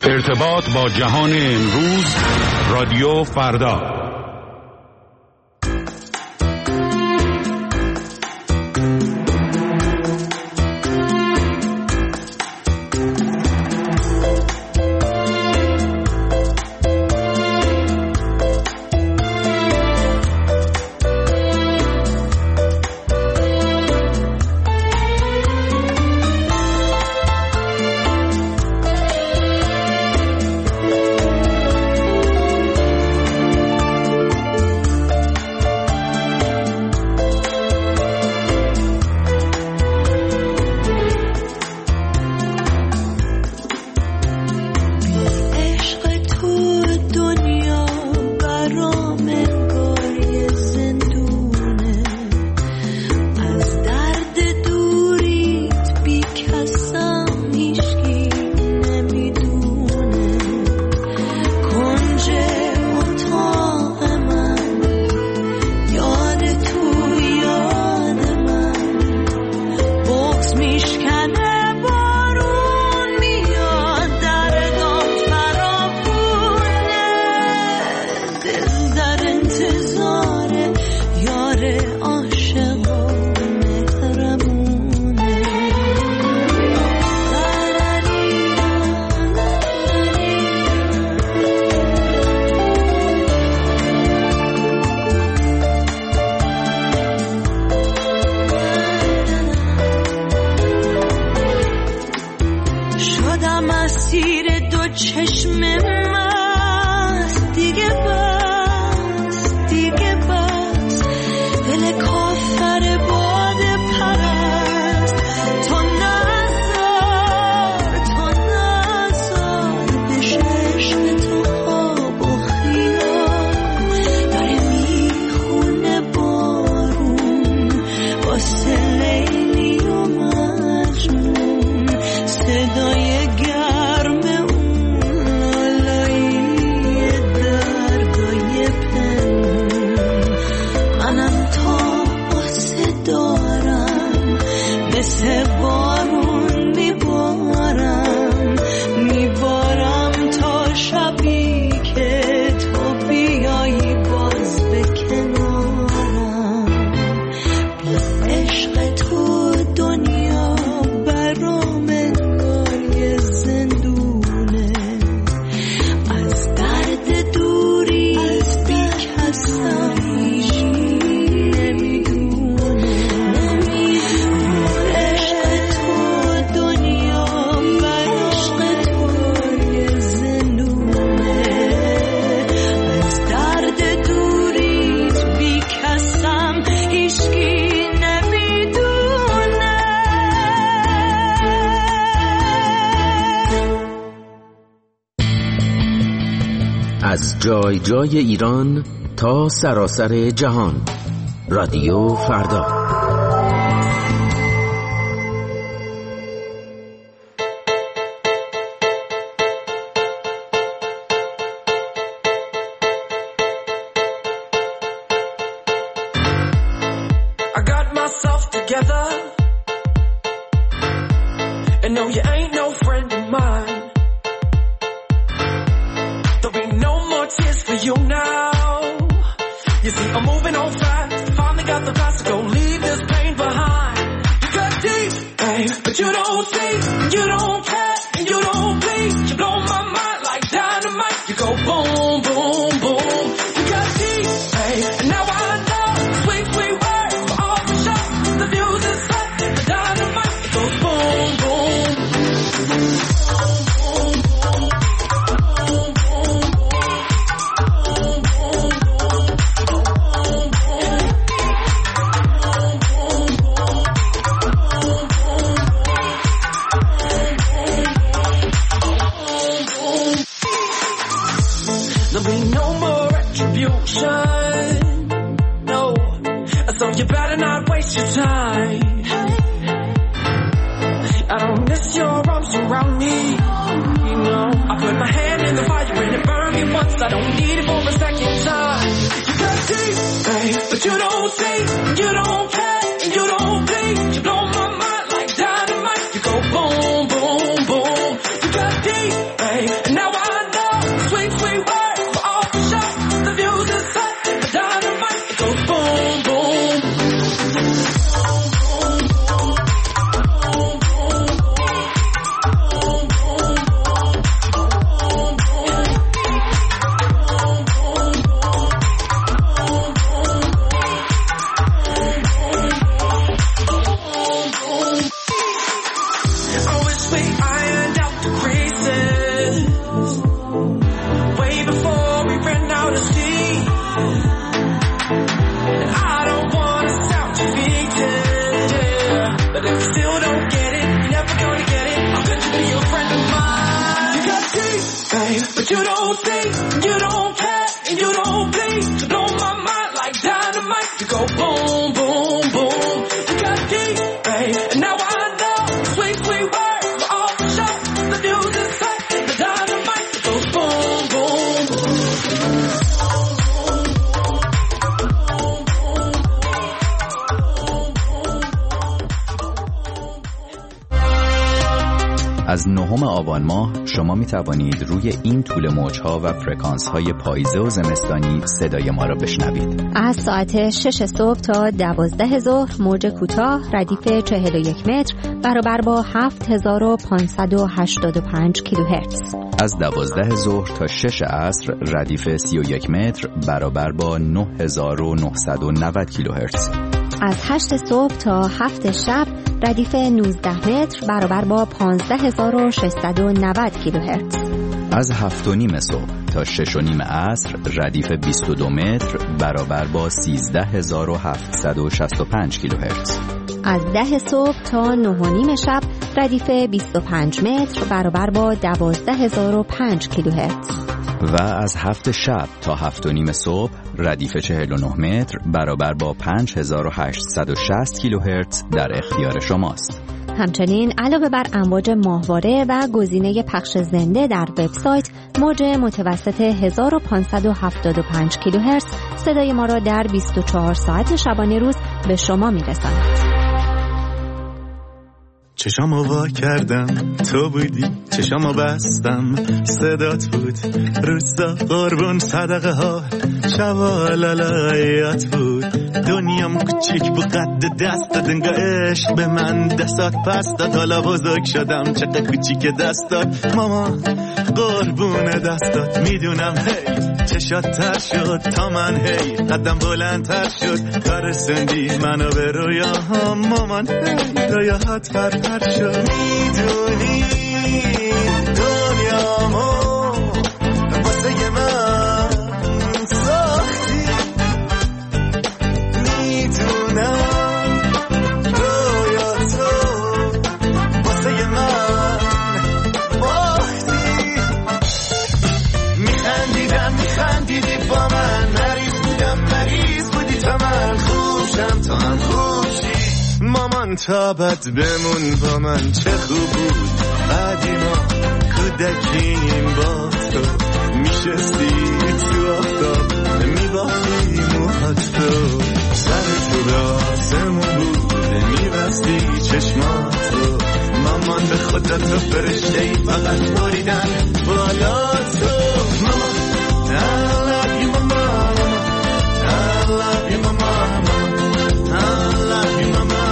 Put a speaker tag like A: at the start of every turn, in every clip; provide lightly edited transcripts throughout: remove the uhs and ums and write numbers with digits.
A: ارتباط با جهان امروز، رادیو فردا.
B: از جای جای ایران تا سراسر جهان، رادیو فردا.
C: I got myself together and no, you ain't no friend of mine. For you now, you see I'm moving on fast. Finally got the past to go leave this pain behind. You cut deep, babe, but you don't see, you don't care, and you don't bleed. You blow my mind like dynamite. You go boom, boom, boom. You cut deep, babe, and now I know sweet, sweet word for all the show. The views is set, the dynamite. It goes boom, boom. No, so you better not waste your time. I don't miss your arms around me. You know, I put my hand in the fire and it burned me once. I don't need it for a second time. You got deep, babe, but you don't see, you don't care, and you don't bleed. You blow my mind like dynamite. You go boom, boom, boom. You got deep, babe, and babe, but you don't think, you don't care, and you don't bleed. You blow my mind like dynamite. You go boom, boom, boom. You got deep, babe, and now I know. Sweet, sweet words for all the show. The music set, the dynamite. It goes boom, boom, boom.
D: از 9 آبان ماه شما می توانید روی این طول موج‌ها و فرکانس‌های پاییزه و زمستانی صدای ما را بشنوید.
E: از ساعت 6 صبح تا 12 ظهر موج کوتاه ردیف 41 متر برابر با 7585 کیلوهرتز.
D: از 12 ظهر تا 6 عصر ردیف 31 متر برابر با 9990 کیلوهرتز.
E: از 8 صبح تا 7 شب ردیف 19 متر برابر با 15690 کیلوهرتز.
D: از 7:30 صبح تا 6:30 عصر ردیف 22 متر برابر با 13765 کیلوهرتز.
E: از 10 صبح تا 9:30 شب ردیف 25 متر برابر با 12005 کیلوهرتز.
D: و از 7 شب تا 7:30 صبح ردیف 49 متر برابر با 5860 کیلوهرتز در اختیار شماست.
E: همچنین علاوه بر امواج ماهواره و گزینه پخش زنده در وبسایت، موج متوسط 1575 کیلوهرتز صدای ما را در 24 ساعت شبانه روز به شما میرساند.
F: چشامو وا کردم تو بودی، چشامو بستم صدات بود، روستا قربون صدقه ها شوالالایات بود. دنیام کوچیک بود قد دستت، انگار عشق به من دستات پس داد. حالا بزرگ شدم چقدر کوچیک دستات، ماما قربون دستات. میدونم هی چشات تر شد تا من، هی قدم بلندتر شد تا رسوندی منو به رویاهام. مامان رویاهات پر شد. میدونی دنیامو واسه من ساختی، میدونم رویاتو واسه من باختی. میخندیدی با من، مریض بودی تا من خوشم تا هم خوشی. مامان تا بد بمون با من، چه خوب بود قدیما کودکیم با تو. میشستی تو آفتاب میباختی موهات تو، سر تو رازمون بود میبستی چشماتو. مامان به خودت تو فرشتهی فقط بریدن بالا تو. مامان I love you mama, I love you mama, I love you mama.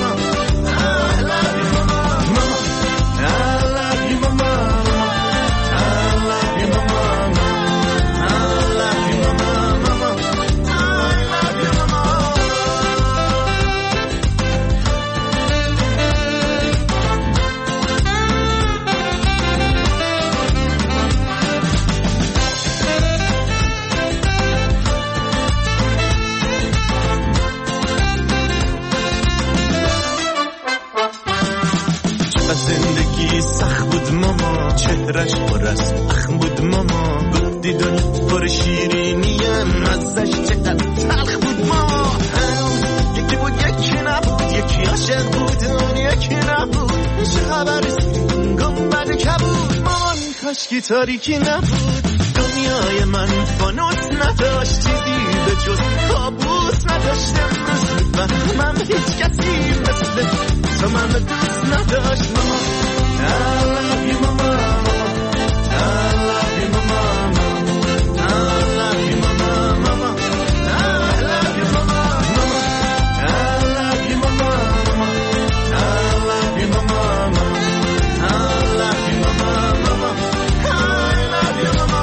F: زندگی سخت بود ماما، چهرش پر از اخم بود ماما. گفتی دنیا پر شیرینیه، مزش چقدر تلخ بود ماما. یکی بود یکی نبود، یکی عاشق بود اون یکی نبود. چه خبر گنبد کبود مامان، کاشکی تاریکی نبود. دنیای من فانوس نداشت، چیزی به جز کابوس نداشت. امروز من هیچ کسی مثل تو من دوست نداشت ماما. I love you mama, I love you mama, I love you mama, mama, I love you mama, mama, I love you mama, I love you mama, I love you mama, mama, I love you mama.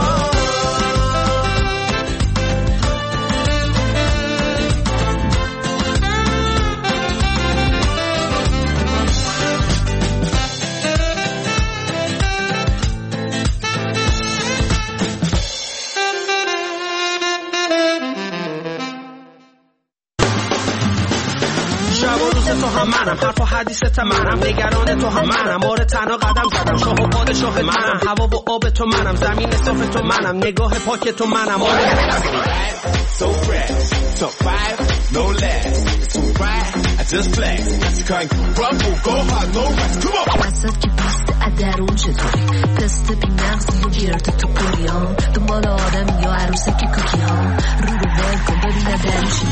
G: حدیثت منم، نگران تو هم منم، آره تنها قدم زدم، شاه و پادشاه منم، هوا و آب تو منم، زمین صاف تو منم، نگاه پاک تو منم.
F: So fresh, top 5, no less. It's too bright, I just flex. You can't crumble, go hard, no rest. Come on.
H: وسط که پست ادرون چطوری تست بی نقصی و گیرت تو پوریام دنبال آدم یا عروسه که کوکی ها رو ول کن ببینه دری چی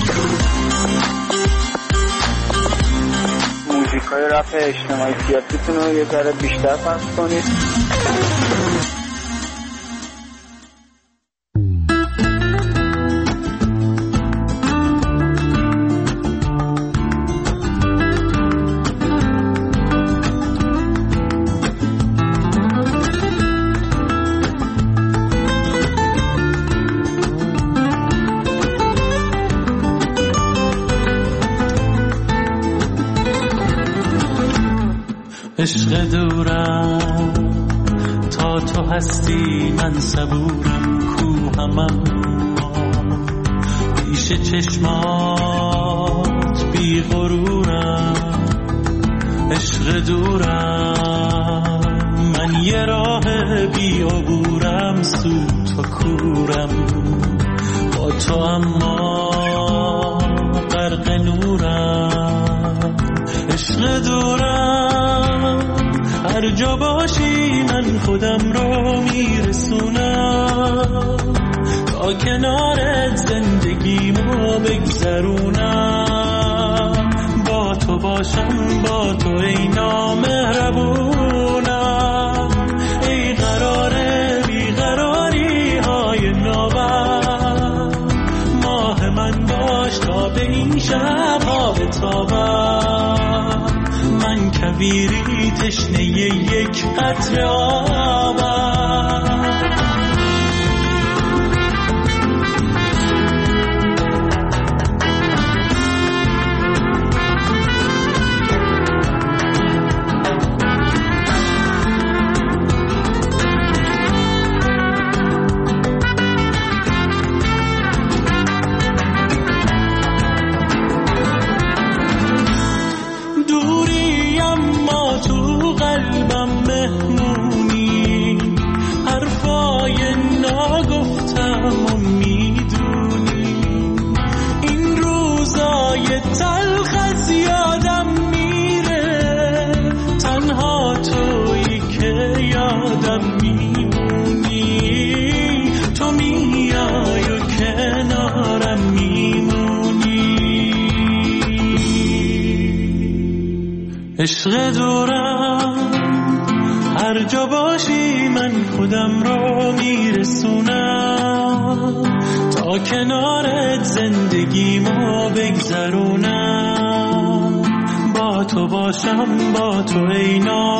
I: موزیکای رپ اجتماعی سیاسیتون رو یه ذره بیشتر پخش کنید.
J: عشق دورم تا تو هستی من صبورم کوهمم پیش چشمات بی غرورم. عشق دورم من یه راه بی عبورم سود تو کورم با تو اما غرق نورم. عشق دورم هر جا باشی من خودم رو میرسونم تا کنارت زندگیمو بگذرونم. با تو باشم با تو ای نامهربونم، ای قراره بیقراری های نابم. ماه من باش تا به این شب ها بتابم، من کویری تشنه یک قطره آبم. عشق دورم هر جا باشی من خودم رو میرسونم تا کنارت زندگیمو بگذرونم. با تو باشم با تو ای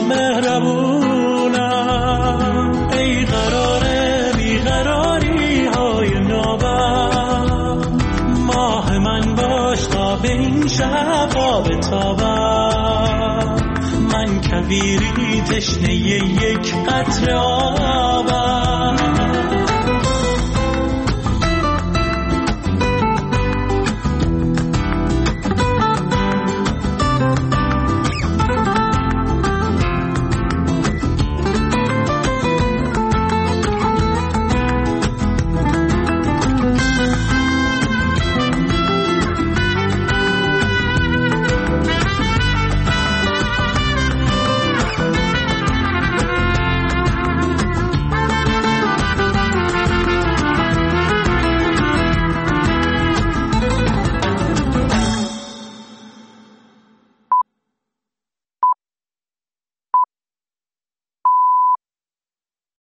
J: نامهربونم، ای قراره بیقراری های نابم. ماه من باش تا به این شب ها بتابم، من کویری تشنه یک قطره